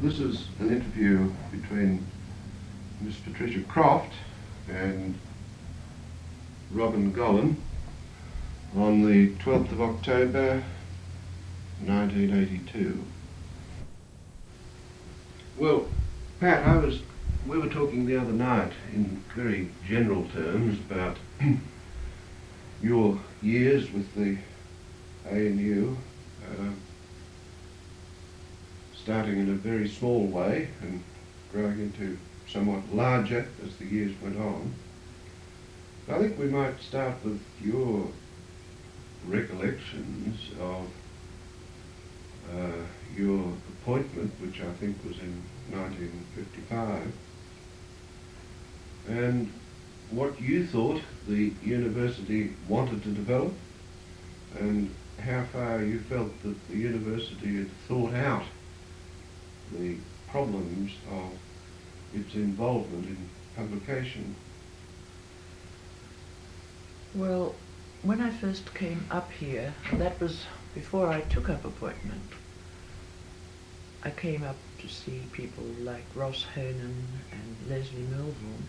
This is an interview between Miss Patricia Croft and Robin Gollan on the 12th of October 1982. Well, Pat, we were talking the other night in very general terms about your years with the ANU, starting in a very small way and growing into somewhat larger as the years went on. I think we might start with your recollections of your appointment, which I think was in 1955, and what you thought the university wanted to develop, and how far you felt that the university had thought out the problems of its involvement in publication. Well, when I first came up here, that was before I took up appointment, I came up to see people like Ross Honan and Leslie Melville.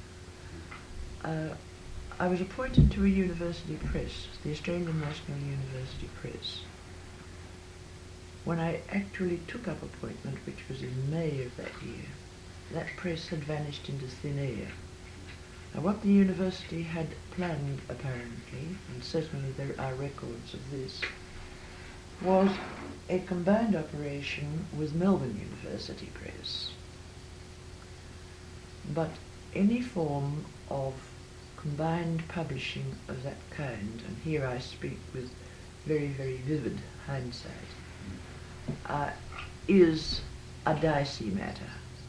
I was appointed to a university press, the Australian National University Press. When I actually took up appointment, which was in May of that year, that press had vanished into thin air. Now, what the university had planned, apparently, and certainly there are records of this, was a combined operation with Melbourne University Press. But any form of combined publishing of that kind, and here I speak with very, very vivid hindsight, is a dicey matter.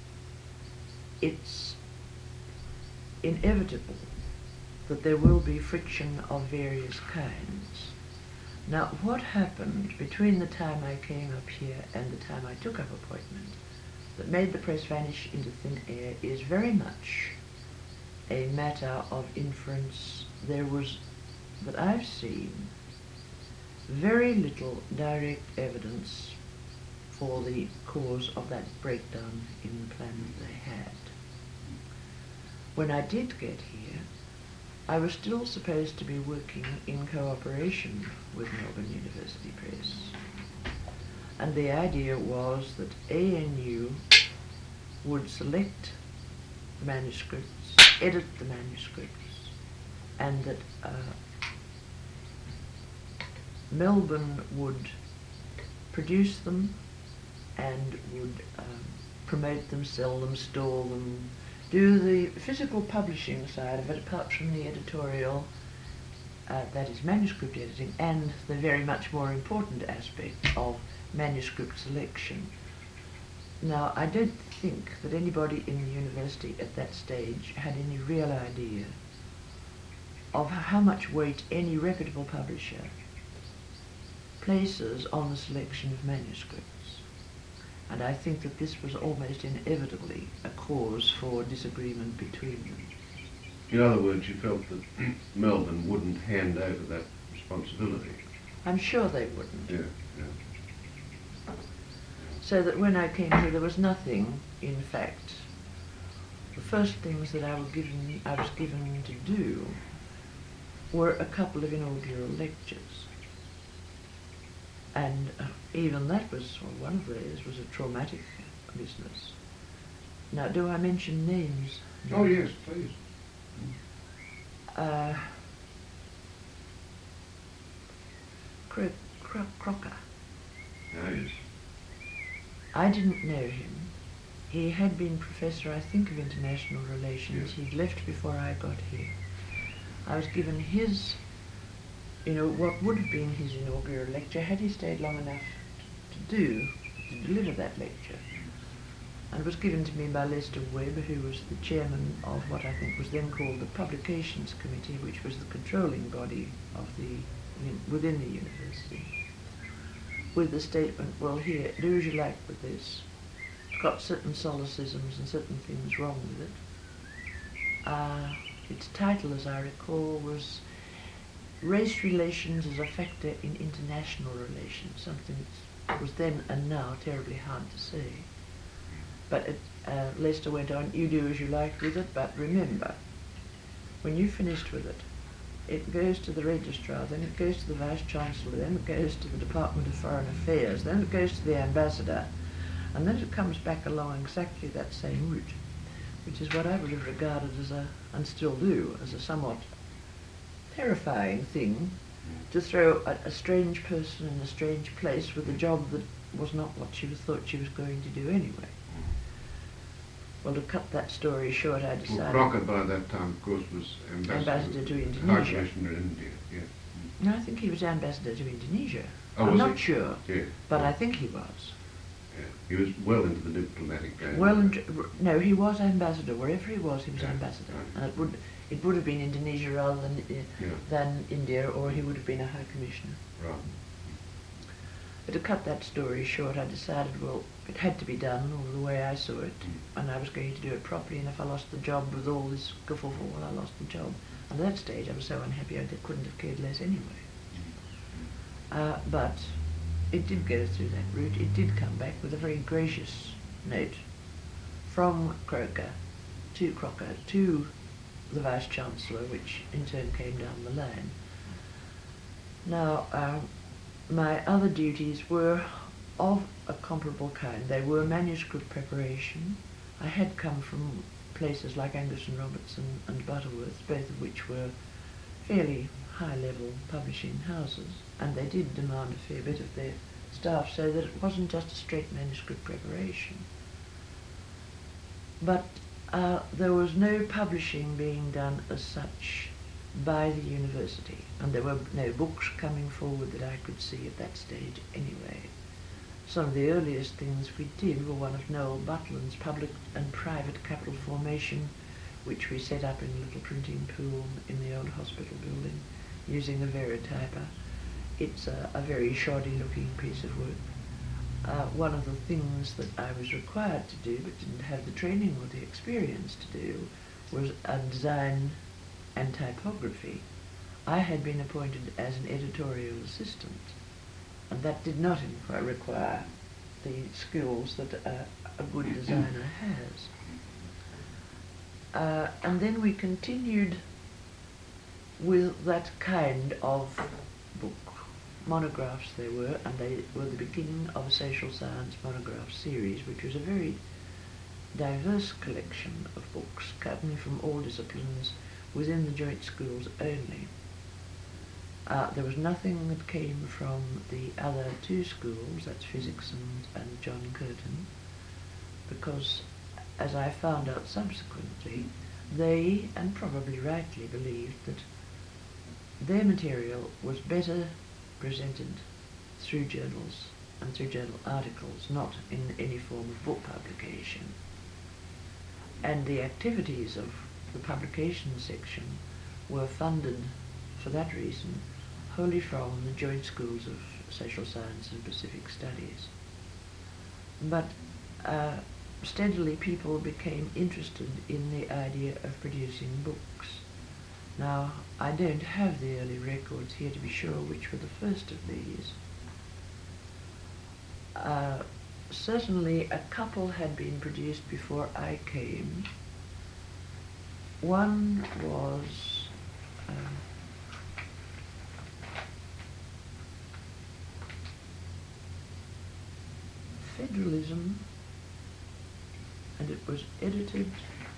It's inevitable that there will be friction of various kinds. Now, what happened between the time I came up here and the time I took up appointment that made the press vanish into thin air is very much a matter of inference. There was, that I've seen, very little direct evidence for the cause of that breakdown in the plan that they had. When I did get here, I was still supposed to be working in cooperation with Melbourne University Press. And the idea was that ANU would select the manuscripts, edit the manuscripts, and that Melbourne would produce them and would promote them, sell them, store them, do the physical publishing side of it, apart from the editorial, that is manuscript editing, and the very much more important aspect of manuscript selection. Now, I don't think that anybody in the university at that stage had any real idea of how much weight any reputable publisher places on the selection of manuscripts. And I think that this was almost inevitably a cause for disagreement between them. In other words, you felt that Melbourne wouldn't hand over that responsibility. I'm sure they wouldn't. Yeah. So that when I came here, there was nothing, in fact. The first things that I was given to do were a couple of inaugural lectures. And even that was, or one of those, was a traumatic business. Now, do I mention names? Oh, yes, please. Crocker. Oh, yes. I didn't know him. He had been professor, I think, of international relations. Yes. He'd left before I got here. I was given his, what would have been his inaugural lecture had he stayed long enough to deliver that lecture. And it was given to me by Lester Webb, who was the chairman of what I think was then called the Publications Committee, which was the controlling body of within the university, with the statement, well, here, do as you like with this. It's got certain solecisms and certain things wrong with it. Its title, as I recall, was Race Relations as a Factor in International Relations, something that was then and now terribly hard to say. But Lester went on, you do as you like with it, but remember, when you've finished with it, it goes to the registrar, then it goes to the vice-chancellor, then it goes to the Department of Foreign Affairs, then it goes to the ambassador, and then it comes back along exactly that same route, which is what I would have regarded as and still do, as a somewhat terrifying thing, to throw a strange person in a strange place with a job that was not what she thought she was going to do anyway. Well, to cut that story short, I decided... Well, Crockett by that time, of course, was ambassador to High Indonesia. Commissioner in India, yeah. No, I think he was ambassador to Indonesia. Oh, I'm was not he? sure, Yeah. but I think he was. Yeah. He was well into the diplomatic game. Well, no, he was ambassador. Wherever he was Yeah, ambassador. right. And it would have been Indonesia rather Yeah. than India, or he would have been a high commissioner. Right. But to cut that story short, I decided, well, it had to be done, or the way I saw it, and I was going to do it properly, and if I lost the job with all this kerfuffle, well, I lost the job. And at that stage, I was so unhappy I couldn't have cared less anyway. But it did go through that route. It did come back with a very gracious note from Crocker to the Vice-Chancellor, which in turn came down the line. Now, my other duties were of a comparable kind. They were manuscript preparation. I had come from places like Angus and Robertson and Butterworth, both of which were fairly high-level publishing houses, and they did demand a fair bit of their staff, so that it wasn't just a straight manuscript preparation. But there was no publishing being done as such by the university, and there were no books coming forward that I could see at that stage anyway. Some of the earliest things we did were one of Noel Butland's Public and Private Capital Formation, which we set up in a little printing pool in the old hospital building using a Verityper. It's a very shoddy looking piece of work. One of the things that I was required to do but didn't have the training or the experience to do was design and typography. I had been appointed as an editorial assistant, and that did not require the skills that a good designer has. And then we continued with that kind of book. Monographs they were, and they were the beginning of a social science monograph series, which was a very diverse collection of books coming from all disciplines within the joint schools only. There was nothing that came from the other two schools, that's physics and John Curtin, because, as I found out subsequently, they, and probably rightly, believed that their material was better presented through journals and through journal articles, not in any form of book publication. And the activities of the publication section were funded, for that reason, wholly from the joint schools of social science and Pacific studies. But steadily people became interested in the idea of producing books. Now, I don't have the early records here to be sure which were the first of these. Certainly a couple had been produced before I came. One was Federalism, and it was edited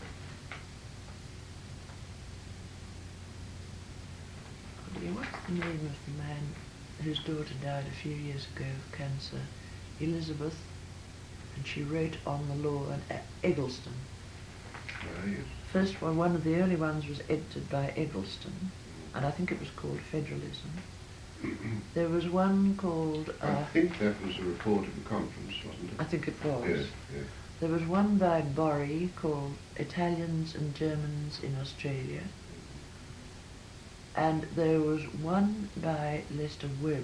what's the name of the man whose daughter died a few years ago of cancer? Elizabeth, and she wrote on the law at Eggleston. Yes. First one of the early ones was edited by Eggleston, and I think it was called Federalism. There was one called... I think that was a report of a conference, wasn't it? I think it was. Yes, yes. There was one by Borry called Italians and Germans in Australia. And there was one by Lester Webb,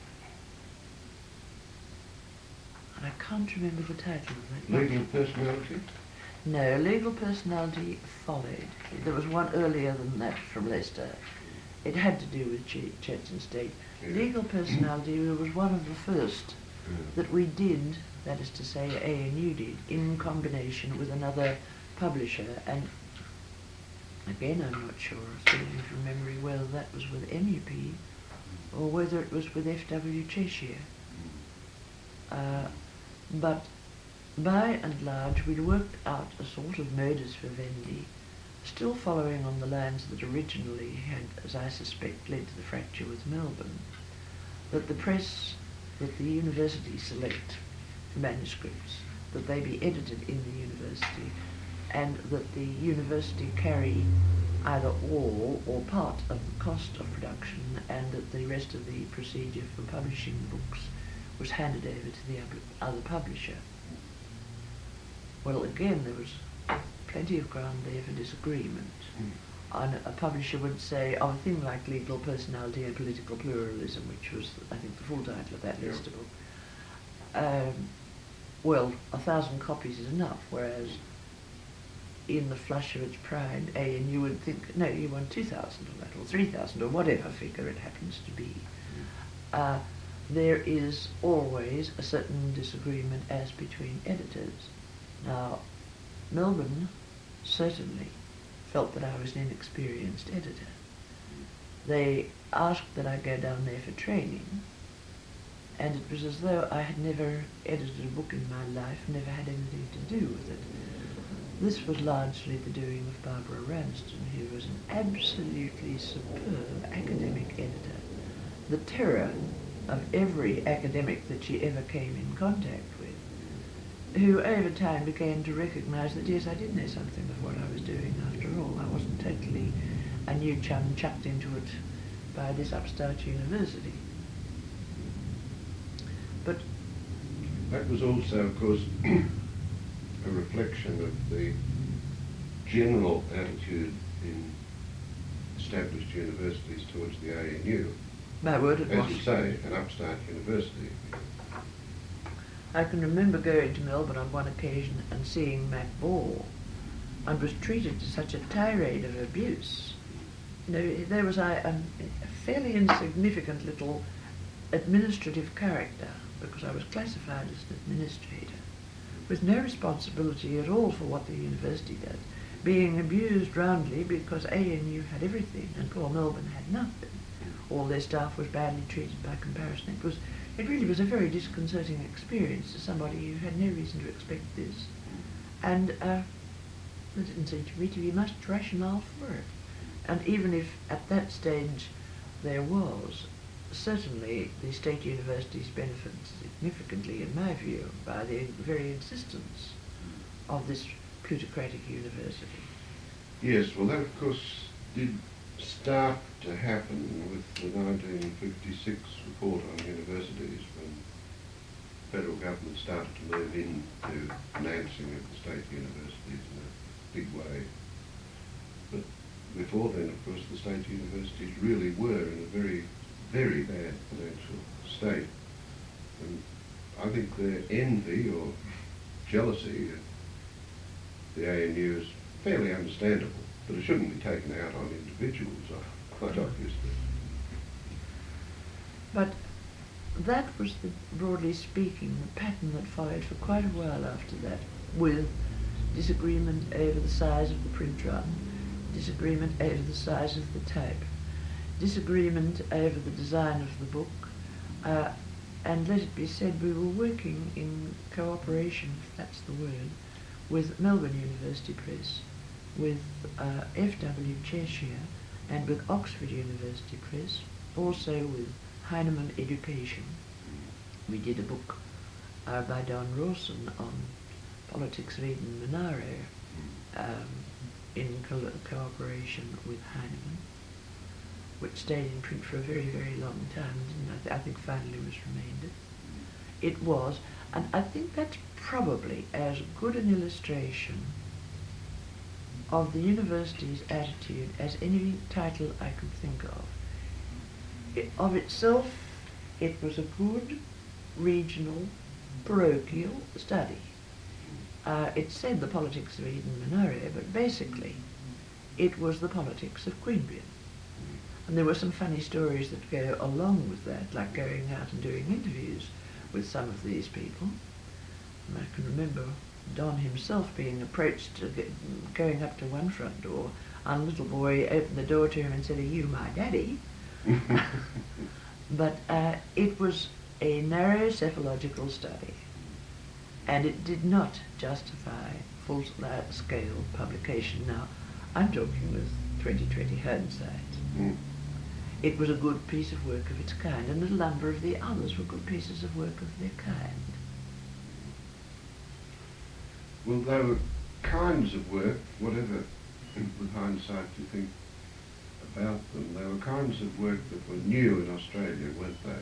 and I can't remember the title of that. Legal Personality? No, Legal Personality followed. There was one earlier than that from Lester. It had to do with Church and State. Yeah. Legal Personality was one of the first that we did, that is to say ANU did, in combination with another publisher, and again I'm not sure, speaking from memory well, that was with MUP or whether it was with F.W. Cheshire. But by and large we'd worked out a sort of modus vivendi, still following on the lines that originally had, as I suspect, led to the fracture with Melbourne, that the press, that the university select manuscripts, that they be edited in the university, and that the university carry either all or part of the cost of production, and that the rest of the procedure for publishing the books was handed over to the other publisher. Well, again, there was plenty of ground there for disagreement. A publisher would say, a thing like legal personality and political pluralism, which was, I think, the full title of that list of books. Well, 1,000 copies is enough, whereas in the flush of its pride, ANU would think, no, you want 2,000 of that, or 3,000, or whatever figure it happens to be. There is always a certain disagreement as between editors. Now, Melbourne certainly felt that I was an inexperienced editor. They asked that I go down there for training, and it was as though I had never edited a book in my life, never had anything to do with it. This was largely the doing of Barbara Ramsden, who was an absolutely superb academic editor. The terror of every academic that she ever came in contact with, who over time began to recognise that, yes, I did know something of what I was doing after all. I wasn't totally a new chum chucked into it by this upstart university. But that was also, of course, a reflection of the general attitude in established universities towards the ANU. my word, it As was. you say, an upstart university. I can remember going to Melbourne on one occasion and seeing Mac Ball, and was treated to such a tirade of abuse. You know, there was a fairly insignificant little administrative character, because I was classified as an administrator, with no responsibility at all for what the university did, being abused roundly because ANU had everything and poor Melbourne had nothing. All their staff was badly treated by comparison. It really was a very disconcerting experience to somebody who had no reason to expect this, and there didn't seem to me to be much rationale for it. And even if at that stage there was, certainly the state universities benefited significantly, in my view, by the very insistence of this plutocratic university. Yes, well that of course did start to happen with the 1956 report on universities, when the federal government started to move into financing of the state universities in a big way. But before then, of course, the state universities really were in a very, very bad financial state. And I think their envy or jealousy of the ANU is fairly understandable, but it shouldn't be taken out on individuals, quite obviously. But that was, broadly speaking, the pattern that followed for quite a while after that, with disagreement over the size of the print run, disagreement over the size of the type, disagreement over the design of the book, and let it be said, we were working in cooperation, if that's the word, with Melbourne University Press, with F.W. Cheshire, and with Oxford University Press, also with Heinemann Education. We did a book by Don Rawson on politics of Eden Monaro, in cooperation with Heinemann, which stayed in print for a very, very long time, and I think finally was remaindered. It was, and I think that's probably as good an illustration of the university's attitude as any title I could think of. Of itself, it was a good regional parochial study. It said the politics of Eden Minoria, but basically it was the politics of Queanbeyan. And there were some funny stories that go along with that, like going out and doing interviews with some of these people. And I can remember Don himself being approached, going up to one front door, and a little boy opened the door to him and said, "Are you my daddy?" But it was a narrow cephalogical study, and it did not justify full-scale publication. Now, I'm talking with 2020 hindsight. Mm. It was a good piece of work of its kind, and a number of the others were good pieces of work of their kind. Well, they were kinds of work, whatever with hindsight you think about them, they were kinds of work that were new in Australia, weren't they?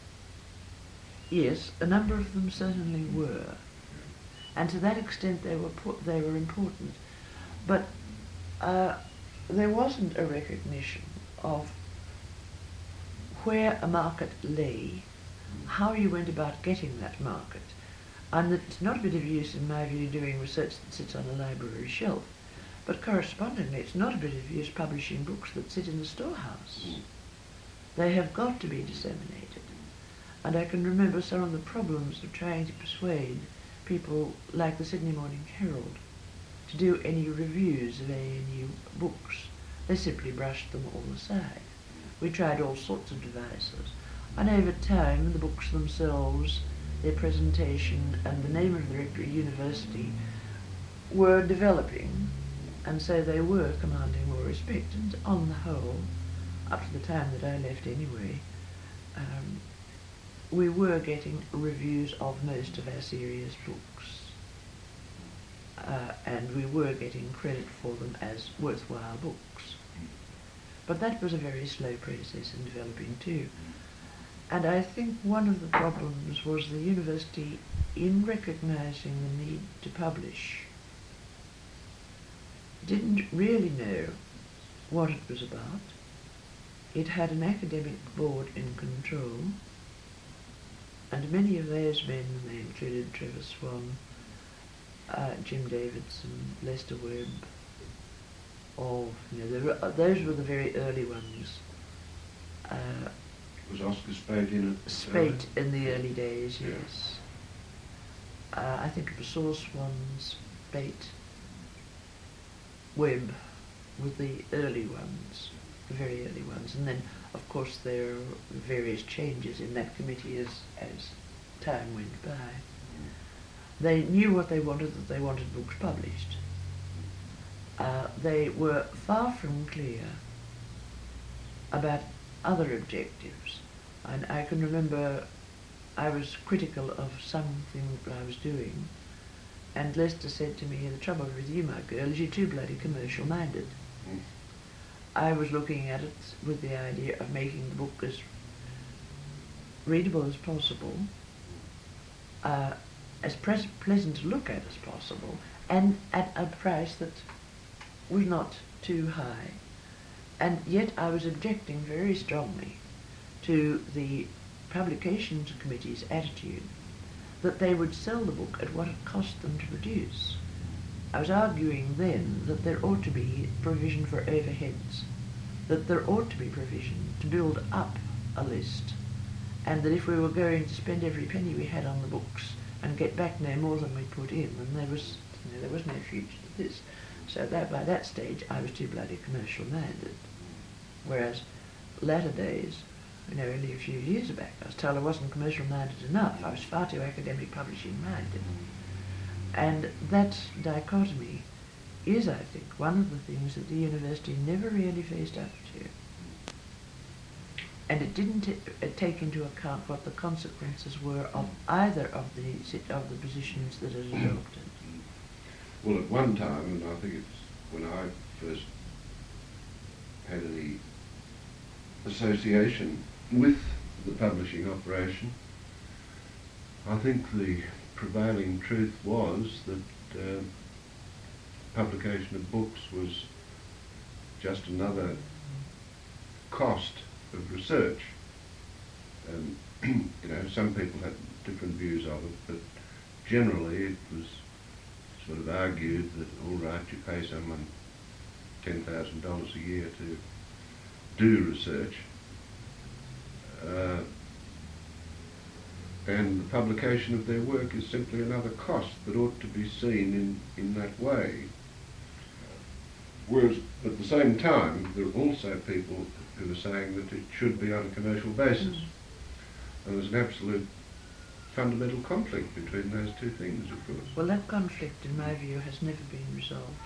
Yes, a number of them certainly were, and to that extent they were important. But there wasn't a recognition of where a market lay, how you went about getting that market, and that it's not a bit of use, in my view, doing research that sits on a library shelf, but correspondingly it's not a bit of use publishing books that sit in the storehouse. Mm. They have got to be disseminated. And I can remember some of the problems of trying to persuade people like the Sydney Morning Herald to do any reviews of ANU books. They simply brushed them all aside. We tried all sorts of devices, and over time the books themselves, their presentation and the name of the Rectory University were developing, and so they were commanding more respect. And on the whole, up to the time that I left anyway, we were getting reviews of most of our serious books, and we were getting credit for them as worthwhile books. But that was a very slow process in developing too. And I think one of the problems was the university, in recognising the need to publish, didn't really know what it was about. It had an academic board in control, and many of those men, they included Trevor Swan, Jim Davidson, Lester Webb, those were the very early ones. Was Oscar Spate in it? Spate in the early days, yes. I think it was Saul Swan, Spate, Webb were the early ones, the very early ones. And then, of course, there are various changes in that committee as time went by. They knew what they wanted, that they wanted books published. They were far from clear about other objectives. And I can remember I was critical of something that I was doing, and Lester said to me, "The trouble with you, my girl, is you're too bloody commercial minded." Mm. I was looking at it with the idea of making the book as readable as possible, as pleasant to look at as possible, and at a price that was not too high. And yet I was objecting very strongly to the publications committee's attitude that they would sell the book at what it cost them to produce. I was arguing then that there ought to be provision for overheads, that there ought to be provision to build up a list, and that if we were going to spend every penny we had on the books and get back no more than we put in, then there was no future to this. So that by that stage I was too bloody commercial minded. Whereas latter days, only a few years back, I was told I wasn't commercial minded enough. I was far too academic publishing minded. And that dichotomy is, I think, one of the things that the university never really faced up to. And it didn't take into account what the consequences were of either of the positions that it adopted. Well, at one time, and I think it's when I first had any association with the publishing operation, I think the prevailing truth was that publication of books was just another cost of research. Some people had different views of it, but generally it was sort of argued that, all right, you pay someone $10,000 a year to do research, and the publication of their work is simply another cost that ought to be seen in that way. Whereas at the same time, there are also people who are saying that it should be on a commercial basis. And there's an absolute fundamental conflict between those two things, of course. Well, that conflict, in my view, has never been resolved.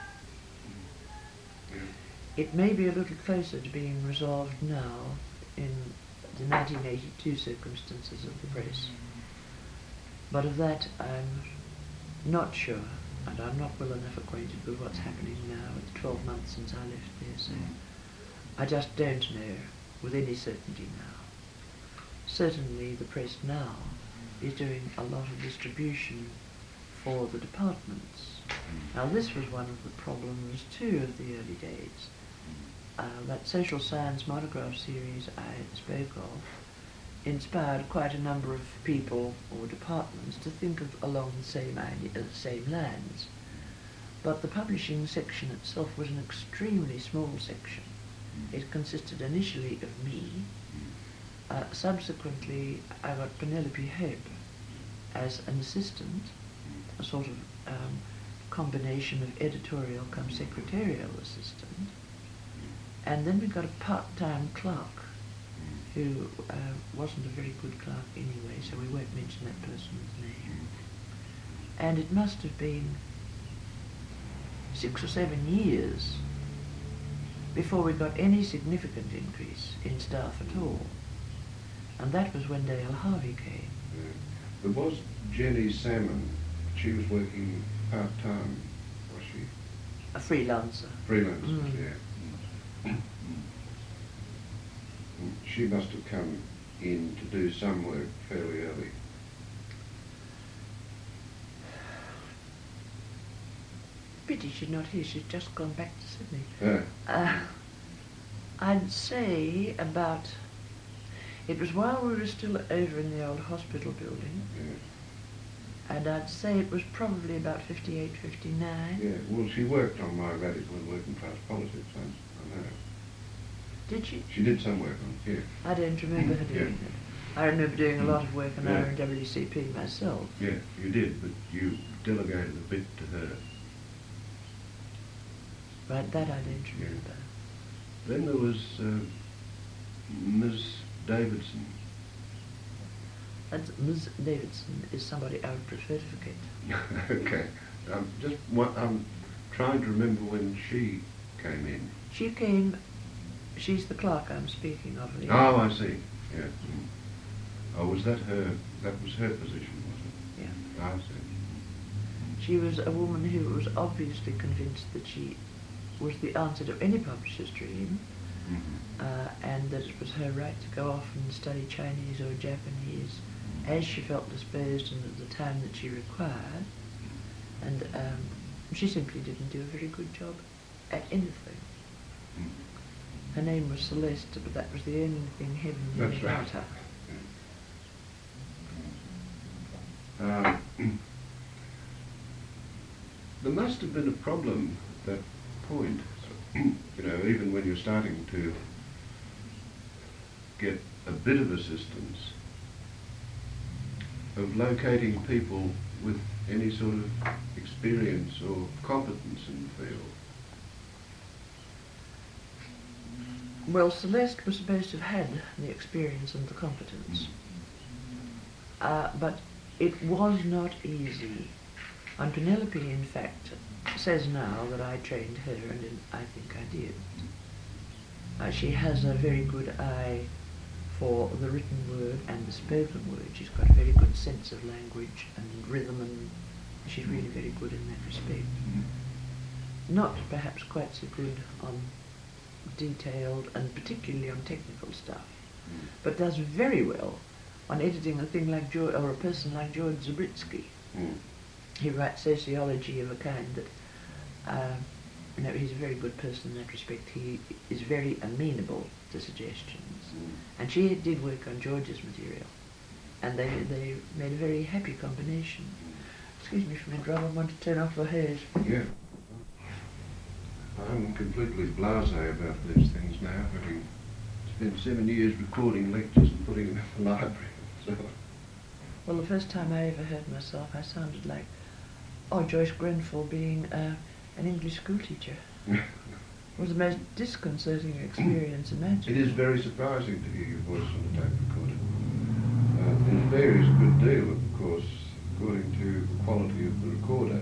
Yeah. It may be a little closer to being resolved now in the 1982 circumstances of the press. But of that, I'm not sure, and I'm not well enough acquainted with what's happening now. It's 12 months since I left there, so I just don't know with any certainty now. Certainly the press now is doing a lot of distribution for the departments. Now this was one of the problems too of the early days. That social science monograph series I spoke of inspired quite a number of people or departments to think of along the same lines. But the publishing section itself was an extremely small section. It consisted initially of me. Subsequently, I got Penelope Hope as an assistant, a sort of combination of editorial cum secretarial assistant. And then we got a part-time clerk who wasn't a very good clerk anyway, so we won't mention that person's name. And it must have been 6 or 7 years before we got any significant increase in staff at all. And that was when Dale Harvey came. Yeah. There was Jenny Salmon. She was working part-time, was she? A freelancer. Freelancer, yeah. She must have come in to do some work fairly early. Pity she's not here. She's just gone back to Sydney. Yeah. I'd say about... It was while we were still over in the old hospital building. Yeah. And I'd say it was probably about 58, 59. Yeah, well, she worked on my radical and working class politics, I know. Did she? She did some work on it, yeah. I don't remember her doing it. I remember doing a lot of work on Yeah. RWCP myself. Yeah, you did, but you delegated a bit to her. Right, that I don't remember. Then there was Ms. Davidson. That's Ms. Davidson is somebody I would prefer to forget. Okay. I'm trying to remember when she came in. She came, she's the clerk I'm speaking of. Oh, I see. Yeah. Oh, was that her? That was her position, was it? Yeah. I see. She was a woman who was obviously convinced that she was the answer to any publisher's dream, and that it was her right to go off and study Chinese or Japanese as she felt disposed and at the time that she required. And she simply didn't do a very good job at anything. Her name was Celeste, but that was the only thing heaven knew That's about right. her. There must have been a problem at that point, you know, even when you're starting to get a bit of assistance, of locating people with any sort of experience or competence in the field. Well, Celeste was supposed to have had the experience and the competence, but it was not easy. And Penelope, in fact, says now that I trained her, and I think I did. She has a very good eye for the written word and the spoken word. She's got a very good sense of language and rhythm, and she's really very good in that respect. Not perhaps quite so good on detailed and particularly on technical stuff, but does very well on editing a thing like George, or a person like George Zabritsky. He writes sociology of a kind that, he's a very good person in that respect. He is very amenable to suggestions. And she did work on George's material, and they made a very happy combination. Excuse me for a minute, Rob, I want to turn off the haze. Yeah. I'm completely blasé about these things now, having spent 7 years recording lectures and putting them in the library. So Well, the first time I ever heard myself, I sounded like, Joyce Grenfell being an English school teacher. It was the most disconcerting experience imaginable. It is very surprising to hear your voice on the tape recorder. It varies a good deal, of course, according to the quality of the recorder.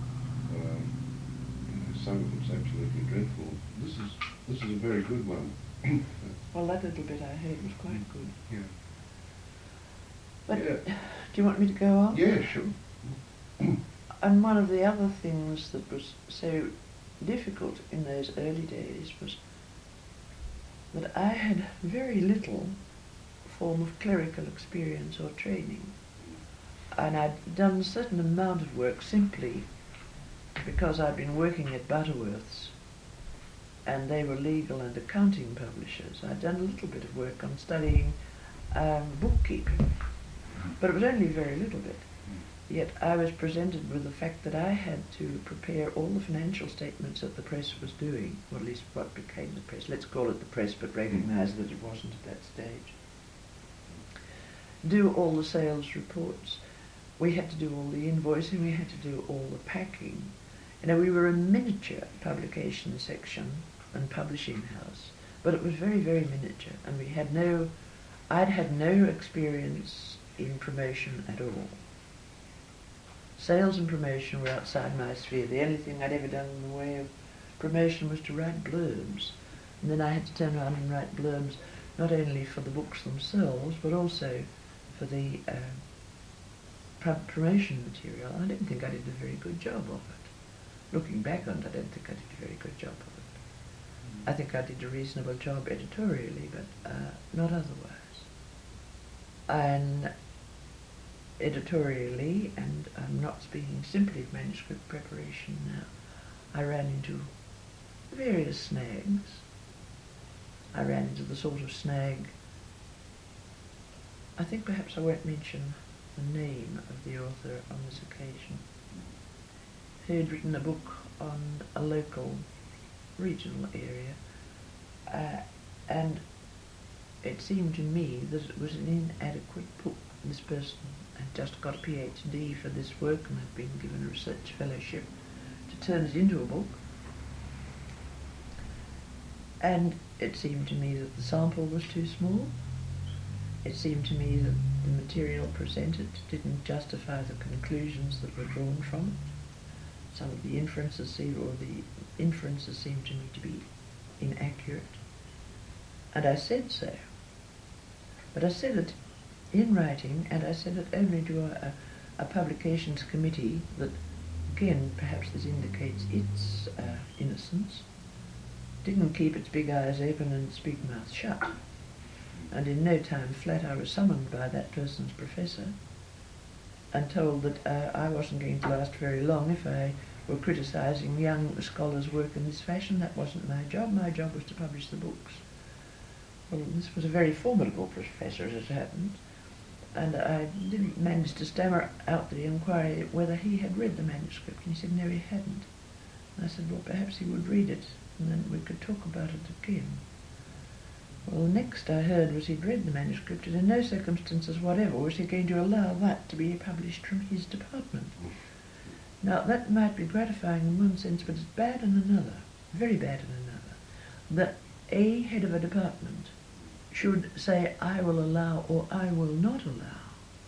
Some of it's absolutely dreadful. This is a very good one. Well, that little bit I heard was quite good. Yeah. But Yeah. do you want me to go on? Yeah, sure. And one of the other things that was so difficult in those early days was that I had very little form of clerical experience or training. And I'd done a certain amount of work simply because I'd been working at Butterworth's and they were legal and accounting publishers. I'd done a little bit of work on studying bookkeeping, but it was only very little bit. Yet I was presented with the fact that I had to prepare all the financial statements that the press was doing, or at least what became the press. Let's call it the press, but recognise that it wasn't at that stage. Do all the sales reports. We had to do all the invoicing, we had to do all the packing. You know, we were a miniature publication section and publishing house, but it was very, very miniature, and I'd had no experience in promotion at all. Sales and promotion were outside my sphere. The only thing I'd ever done in the way of promotion was to write blurbs. And then I had to turn around and write blurbs not only for the books themselves, but also for the promotion material. I didn't think I did a very good job of it. Looking back on it, I don't think I did a very good job of it. I think I did a reasonable job editorially, but not otherwise. And editorially, and I'm not speaking simply of manuscript preparation now, I ran into various snags. I ran into the sort of snag, I think perhaps I won't mention the name of the author on this occasion, who had written a book on a local, regional area, and it seemed to me that it was an inadequate book. This person had just got a PhD for this work and had been given a research fellowship to turn it into a book. And it seemed to me that the sample was too small. It seemed to me that the material presented didn't justify the conclusions that were drawn from it. Some of the inferences seemed to me to be inaccurate. And I said so. But I said it in writing, and I said it only to a publications committee that, again, perhaps this indicates its innocence, didn't keep its big eyes open and its big mouth shut. And in no time flat I was summoned by that person's professor and told that I wasn't going to last very long if I were criticising young scholars' work in this fashion. That wasn't my job. My job was to publish the books. Well, this was a very formidable professor, as it happened, and I didn't manage to stammer out the inquiry whether he had read the manuscript, and he said no, he hadn't. And I said, well, perhaps he would read it, and then we could talk about it again. Well, the next I heard was he'd read the manuscript, and in no circumstances whatever was he going to allow that to be published from his department. Now, that might be gratifying in one sense, but it's bad in another, very bad in another, that a head of a department should say, I will allow or I will not allow.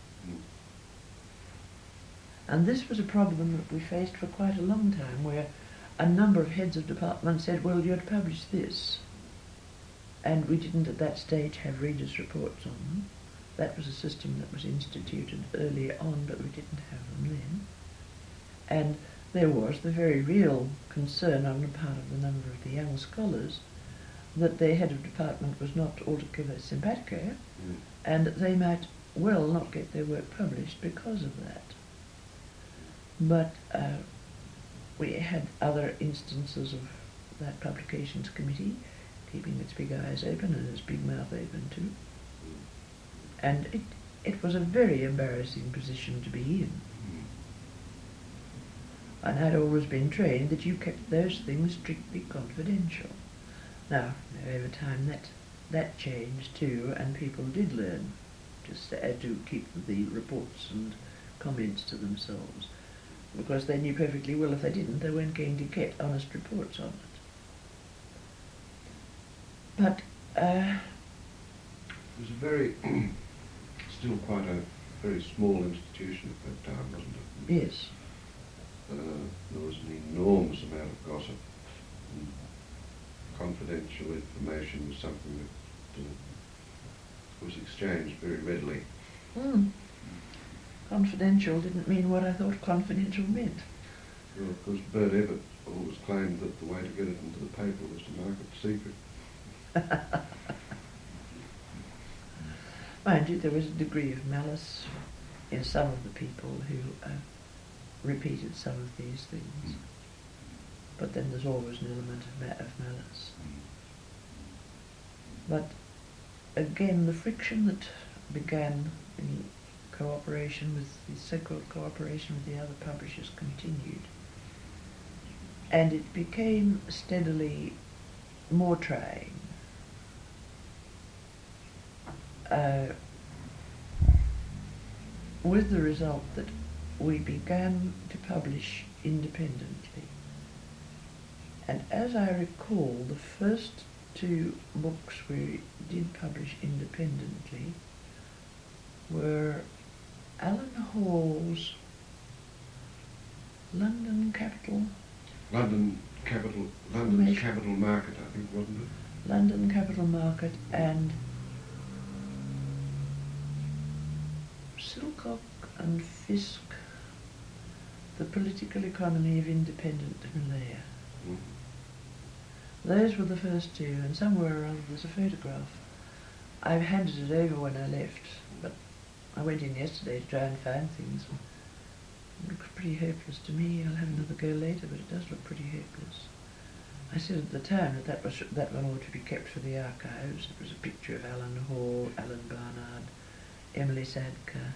And this was a problem that we faced for quite a long time, where a number of heads of departments said, well, you're to publish this. And we didn't at that stage have readers' reports on them. That was a system that was instituted early on, but we didn't have them then. And there was the very real concern on the part of the number of the young scholars that their head of department was not altogether simpatico, and they might well not get their work published because of that. But we had other instances of that publications committee keeping its big eyes open and its big mouth open too. And it was a very embarrassing position to be in. And I'd always been trained that you kept those things strictly confidential. Now, over time that changed too, and people did learn just to keep the reports and comments to themselves, because they knew perfectly well if they didn't, they weren't going to get honest reports on it. But it was a very, still quite a very small institution at that time, wasn't it? yes, There was an enormous amount of gossip. And confidential information was something that was exchanged very readily. Confidential didn't mean what I thought confidential meant. Well, of course, Bert Ebbett always claimed that the way to get it into the paper was to mark it secret. Mind you, there was a degree of malice in some of the people who repeated some of these things. But then there's always an element of malice. But again, the friction that began in cooperation with the so-called cooperation with the other publishers continued. And it became steadily more trying. With the result that we began to publish independently. And as I recall, the first two books we did publish independently were Alan Hall's London's Capital Market, I think, wasn't it? London Capital Market and Silcock and Fisk, The Political Economy of Independent Malaya. Those were the first two, and somewhere or other there's a photograph. I handed it over when I left, but I went in yesterday to try and find things. It looks pretty hopeless to me. I'll have another go later, but it does look pretty hopeless. I said at the time that one ought to be kept for the archives. It was a picture of Alan Hall, Alan Barnard, Emily Sadker,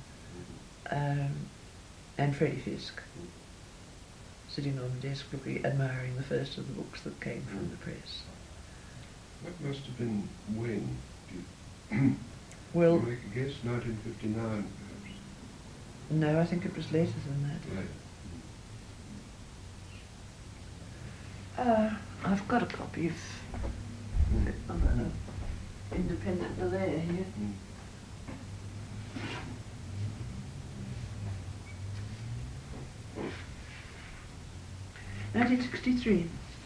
and Freddie Fisk, sitting on the desk admiring the first of the books that came from the press. That must have been when? Well, do you make a guess? 1959, perhaps? No, I think it was later than that. Later. I've got a copy of Independent Malaya here. 1963.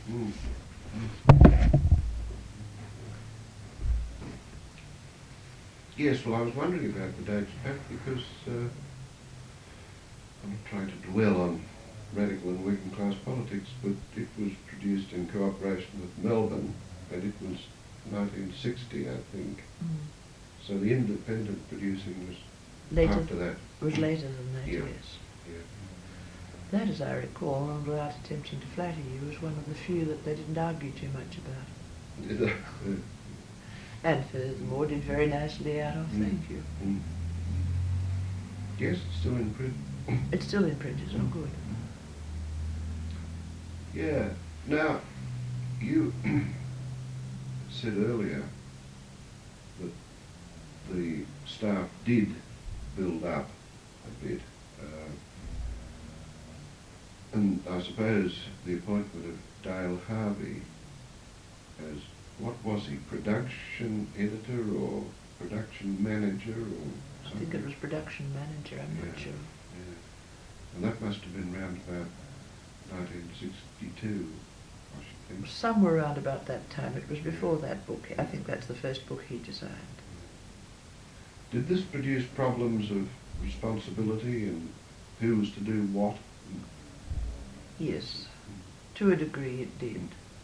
Yes, well, I was wondering about the dates, Pat, because I'm not trying to dwell on radical and working class politics, but it was produced in cooperation with Melbourne, and it was 1960, I think. So the independent producing was later, after that. Was later than that, Yeah. yes. Yeah. That, as I recall, and without attempting to flatter you, was one of the few that they didn't argue too much about. And furthermore, did very nicely out of, thank you. Yes, it's still in print. It's still in print, it's all good. Yeah. Now, you said earlier that the staff did build up a bit. And I suppose the appointment of Dale Harvey as, what was he, production editor or production manager or something? I think it was production manager, I'm not sure. Yeah. And that must have been round about 1962, I should think. Somewhere around about that time. It was before that book. I think that's the first book he designed. Did this produce problems of responsibility and who was to do what? Yes, to a degree it did.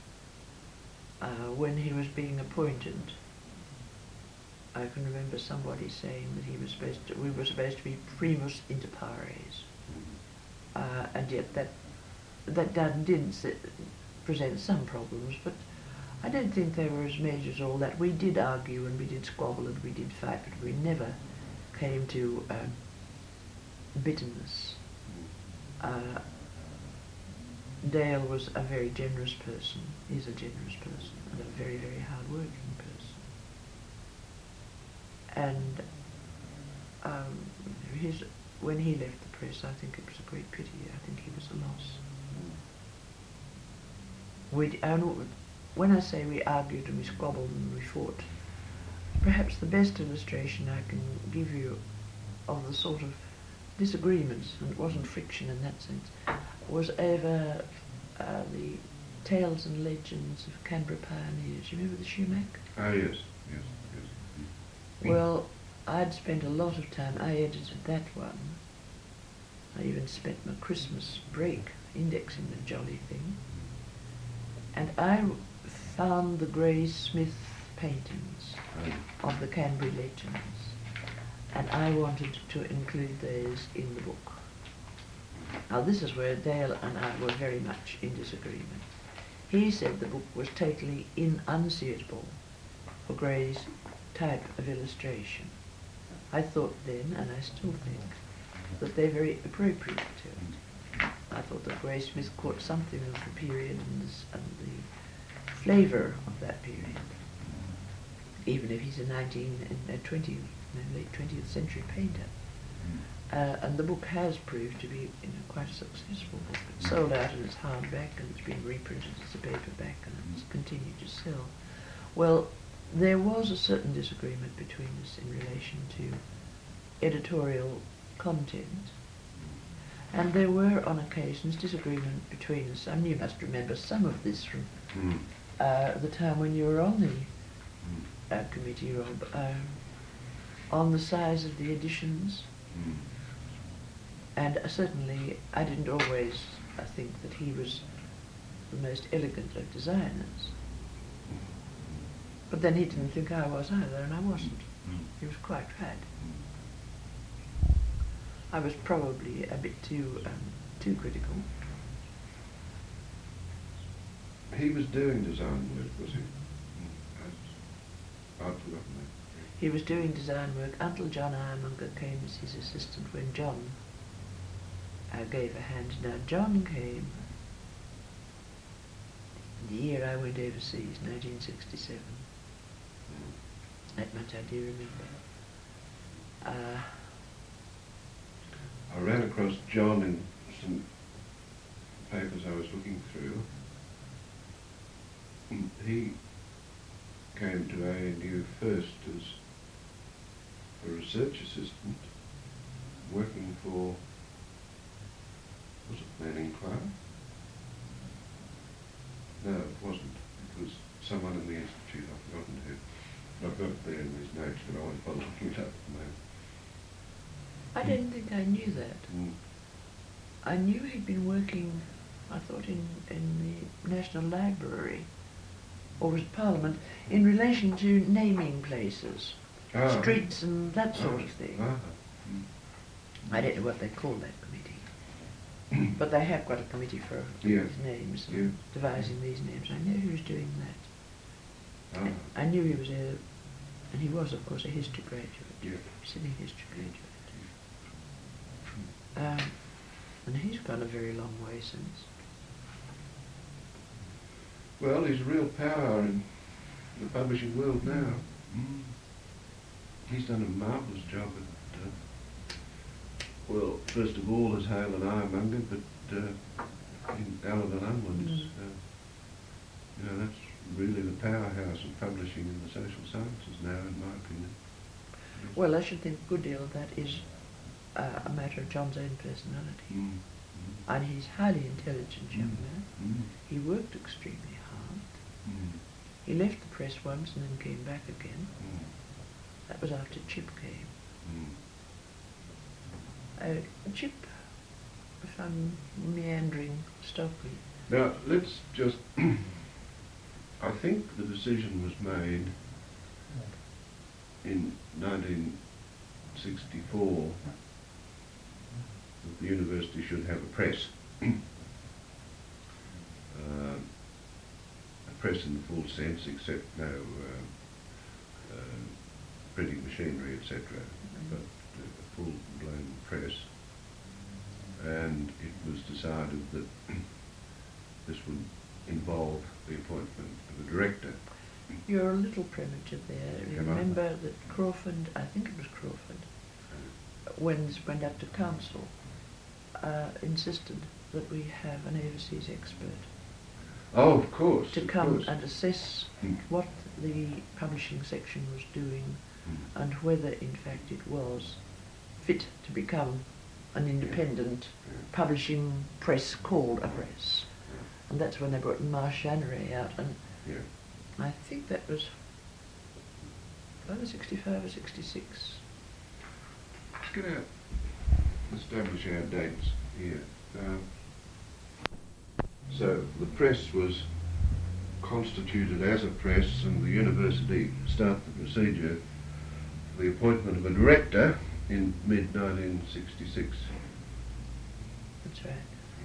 When he was being appointed, I can remember somebody saying that we were supposed to be primus inter pares, and yet that did present some problems, but I don't think they were as major as all that. We did argue and we did squabble and we did fight, but we never came to bitterness. Dale was a very generous person, is a generous person, and a very, very hard-working person. And um, his, when he left the press, I think it was a great pity. I think he was a loss. When I say we argued and we squabbled and we fought, perhaps the best illustration I can give you of the sort of disagreements, and it wasn't friction in that sense, was over the tales and legends of Canberra pioneers. You remember the Shumac? Oh, yes, yes, yes. Well, I'd spent a lot of time. I edited that one. I even spent my Christmas break indexing the jolly thing. And I found the Gray Smith paintings of the Canberra legends, and I wanted to include those in the book. Now this is where Dale and I were very much in disagreement. He said the book was totally unsuitable for Gray's type of illustration. I thought then, and I still think, that they're very appropriate to it. I thought that Gray Smith caught something of the period and the flavour of that period, even if he's a late 20th century painter. And the book has proved to be quite a successful book. It's sold out in its hardback, and it's been reprinted as a paperback, and it's continued to sell. Well, there was a certain disagreement between us in relation to editorial content, and there were on occasions disagreement between us. And you must remember some of this from the time when you were on the committee, Rob, on the size of the editions. And certainly I didn't always think that he was the most elegant of designers. But then he didn't think I was either, and I wasn't. He was quite right. I was probably a bit too critical. He was doing design work, was he? I'd forgotten that. He was doing design work until John Iremonger came as his assistant, when John gave a hand. Now John came the year I went overseas, 1967. That much I do remember. I ran across John in some papers I was looking through. He came to ANU first as a research assistant working for, was it Manning Clark? No, it wasn't. It was someone in the Institute, I've forgotten who. I've got it there in these notes, but I won't bother looking it up at the moment. I didn't think I knew that. I knew he'd been working, I thought, in the National Library, or was it Parliament, in relation to naming places, streets and that sort of thing. I don't know what they call that committee, but they have got a committee for these names, and devising these names. I knew he was doing that. I knew he was and he was, of course, a history graduate, Sydney history graduate. And he's gone a very long way since. Well, he's a real power in the publishing world now. He's done a marvellous job at, well, first of all as Hale and Iremonger, but in Allen and Unwin's, that's really the powerhouse of publishing in the social sciences now, in my opinion. Well, I should think a good deal of that is a matter of John's own personality. And he's a highly intelligent young man. He worked extremely hard. He left the press once and then came back again. That was after Chip came. Chip, if I'm meandering, stop me. Now, let's just... I think the decision was made in 1964 that the university should have a press. A press in the full sense, except no printing machinery, etc., but a full-blown press. And it was decided that this would involve the appointment of a director. You're a little premature there. Remember that Crawford, I think it was Crawford, when this went up to council, insisted that we have an overseas expert Oh, of course. to of come course. and assess Mm. what the publishing section was doing Mm. and whether in fact it was fit to become an independent Yeah. publishing press called a press. And that's when they brought Marsh Janneray out, and Yeah. I think that was either 65 or 66. Let's get out, establish our dates here. So the press was constituted as a press, and the university started the procedure for the appointment of a director in mid-1966. That's right.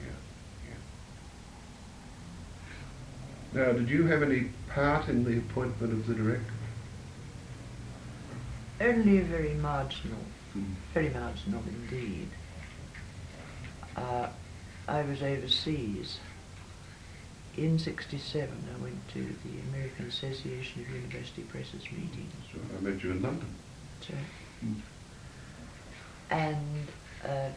Now, did you have any part in the appointment of the director? Only a very marginal indeed. I was overseas. In 67 I went to the American Association of University Presses meeting. So I met you in London. That's right. Mm. And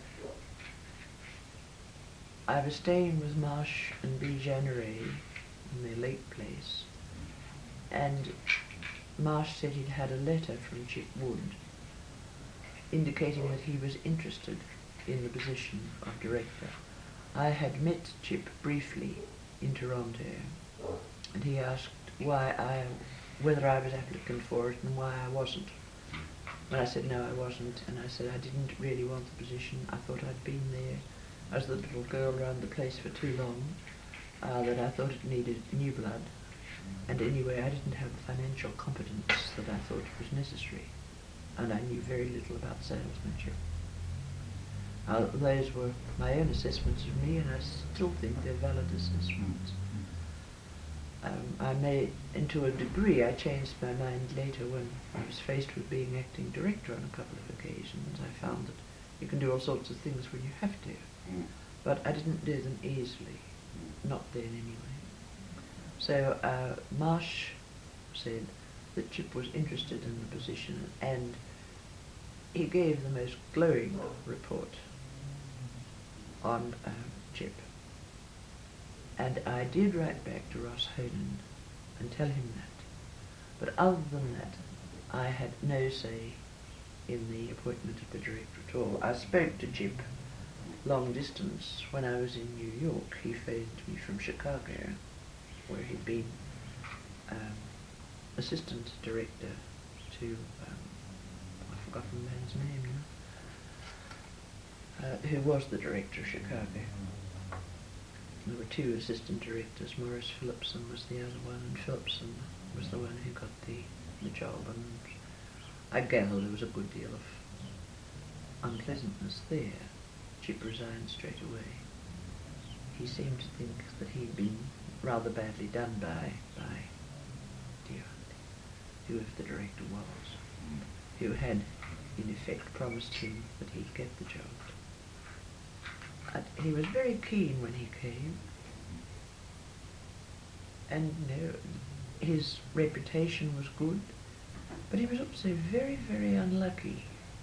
I was staying with Marsh and B. Janneray in their lake place, and Marsh said he'd had a letter from Chip Wood indicating that he was interested in the position of director. I had met Chip briefly in Toronto, and he asked whether I was applicant for it and why I wasn't. And I said no, I wasn't, and I said I didn't really want the position. I thought I'd been there as the little girl around the place for too long, that I thought it needed new blood, and anyway I didn't have the financial competence that I thought was necessary, and I knew very little about salesmanship. Those were my own assessments of me, and I still think they're valid assessments. And to a degree, I changed my mind later when I was faced with being acting director on a couple of occasions. I found that you can do all sorts of things when you have to, but I didn't do them easily, not then anyway. So Marsh said that Chip was interested in the position, and he gave the most glowing report on Chip. And I did write back to Ross Honan and tell him that. But other than that, I had no say in the appointment of the director at all. I spoke to Chip long distance when I was in New York. He phoned me from Chicago, where he'd been assistant director to, I've forgotten the man's name now, who was the director of Chicago. There were two assistant directors. Morris Phillipson was the other one, and Phillipson was the one who got the job, and I gathered there was a good deal of unpleasantness there. Chip resigned straight away. He seemed to think that he'd been rather badly done by dear whoever the director was, who had in effect promised him that he'd get the job. He was very keen when he came, and his reputation was good, but he was also very, very unlucky.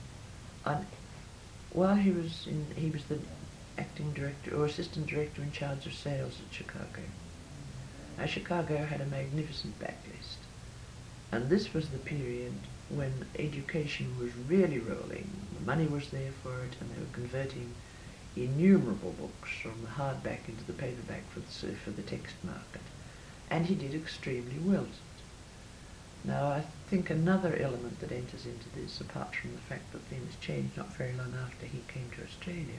While he was the acting director or assistant director in charge of sales at Chicago. Now, Chicago had a magnificent backlist, and this was the period when education was really rolling. The money was there for it, and they were converting innumerable books from the hardback into the paperback for the text market, and he did extremely well at it. Now, I think another element that enters into this, apart from the fact that things changed not very long after he came to Australia,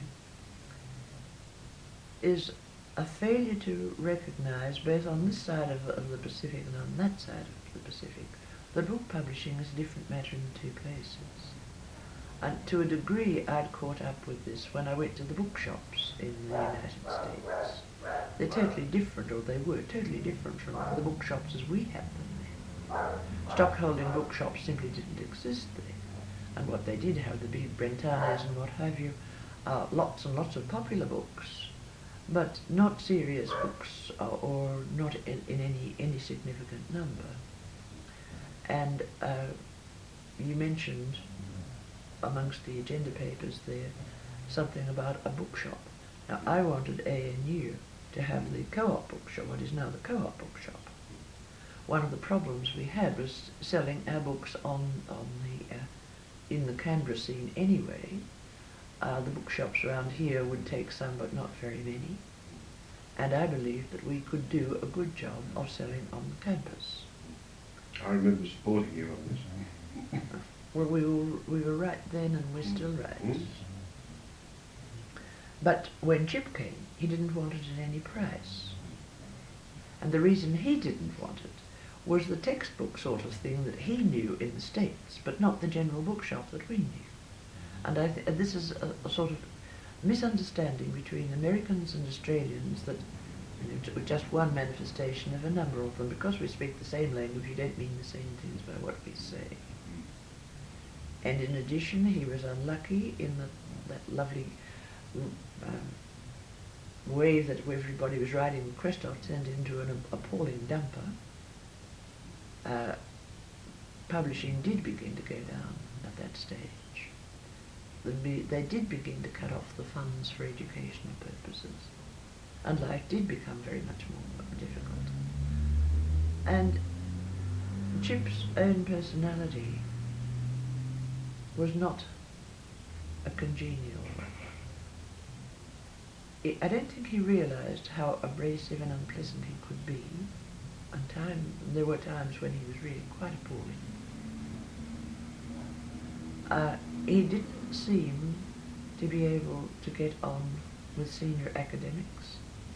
is a failure to recognise, both on this side of the Pacific and on that side of the Pacific, that book publishing is a different matter in the two places. And to a degree, I'd caught up with this when I went to the bookshops in the United States. They're totally different, or they were totally different from the bookshops as we had them then. Stockholding bookshops simply didn't exist then. And what they did have, the big Brentanos and what have you, lots and lots of popular books, but not serious books, or not in any significant number. And you mentioned amongst the agenda papers there something about a bookshop. Now, I wanted ANU to have the Co-op bookshop, what is now the Co-op bookshop. One of the problems we had was selling our books in the Canberra scene anyway. The bookshops around here would take some, but not very many. And I believed that we could do a good job of selling on the campus. I remember supporting you on this. Well, we were right then, and we're still right. But when Chip came, he didn't want it at any price. And the reason he didn't want it was the textbook sort of thing that he knew in the States, but not the general bookshop that we knew. And this is a sort of misunderstanding between Americans and Australians that just one manifestation of a number of them. Because we speak the same language, we don't mean the same things by what we say. And in addition, he was unlucky in that lovely wave that everybody was riding the crest of turned into an appalling dumper. Publishing did begin to go down at that stage. They did begin to cut off the funds for educational purposes, and life did become very much more difficult. And Chip's own personality was not a congenial one. I don't think he realised how abrasive and unpleasant he could be. There were times when he was really quite appalling. He didn't seem to be able to get on with senior academics.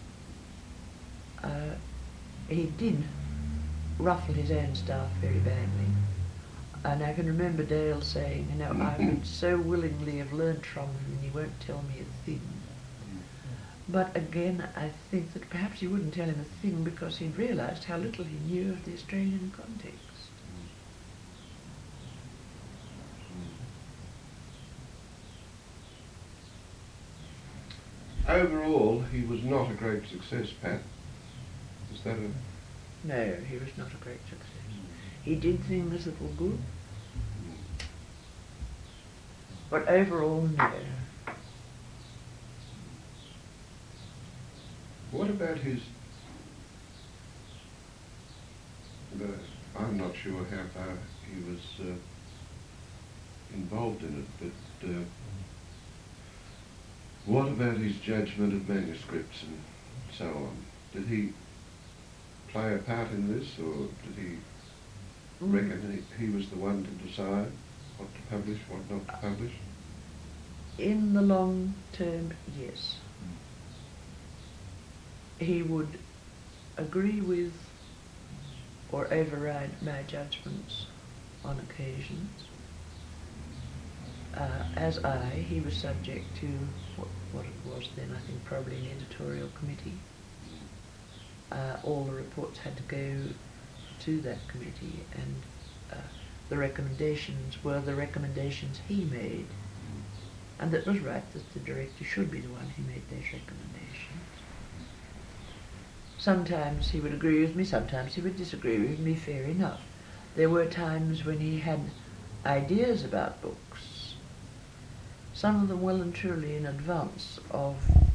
He did ruffle his own staff very badly. And I can remember Dale saying, I would so willingly have learnt from him and he won't tell me a thing. But again, I think that perhaps he wouldn't tell him a thing because he'd realised how little he knew of the Australian context. Overall, he was not a great success, Pat. Is that a... No, he was not a great success. He did things that were good, but overall, no. What about his... I'm not sure how far he was involved in it, but what about his judgment of manuscripts and so on? Did he play a part in this, or did he reckon he was the one to decide what to publish, what not to publish? In the long term, yes. He would agree with or override my judgments on occasions. He was subject to what it was then, I think probably an editorial committee. All the reports had to go to that committee, and the recommendations were the recommendations he made. And that was right, that the director should be the one who made those recommendations. Sometimes he would agree with me, sometimes he would disagree with me, fair enough. There were times when he had ideas about books, some of them well and truly in advance of